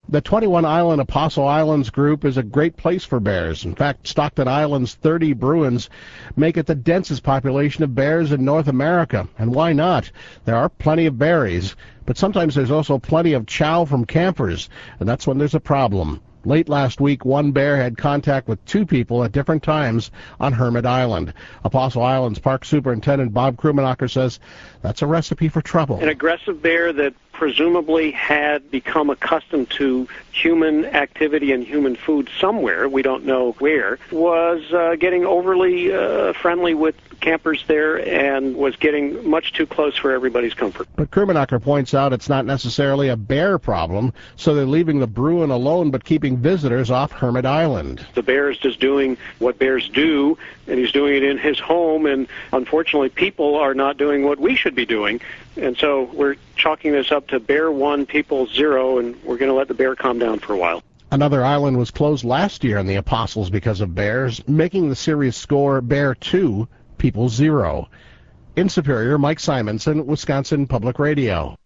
The 21-island Apostle Islands group is a great place for bears. In fact, Stockton Island's 30 Bruins make it the densest population of bears in North America. And why not? There are plenty of berries, but sometimes there's also plenty of chow from campers, and that's when there's a problem. Late last week, one bear had contact with two people at different times on Hermit Island. Apostle Island's Park Superintendent Bob Krummenacher says that's a recipe for trouble. An aggressive bear that presumably had become accustomed to human activity and human food somewhere, we don't know where, was getting overly friendly with campers there and was getting much too close for everybody's comfort. But Krummenacher points out it's not necessarily a bear problem, so they're leaving the Bruin alone but keeping visitors off Hermit Island. The bear is just doing what bears do, and he's doing it in his home, and unfortunately people are not doing what we should be doing. And so we're chalking this up to bear 1, people 0, and we're going to let the bear calm down for a while. Another island was closed last year in the Apostles because of bears, making the series score bear 2, people 0. In Superior, Mike Simonson, Wisconsin Public Radio.